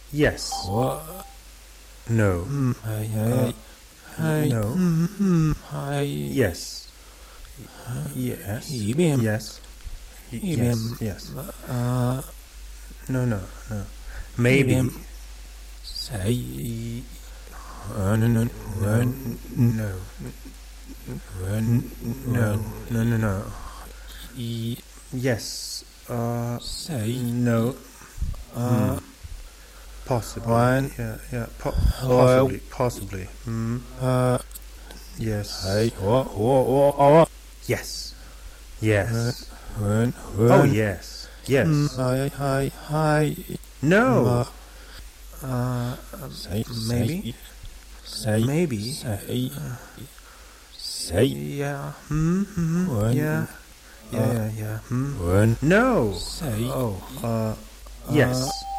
Yes. What? No. No. Yes. Yes. Yes. Yes. Yes. No. No. No. Maybe. Y- No. No. No. No. No. No. No. Yes. No. Possibly. One. Yeah. Possibly. Possibly. Yes. Yes. Yes. Oh, yes. Yes. No. Maybe. Maybe. Yeah. Yeah. Yeah. Yeah. No. Oh. Yes.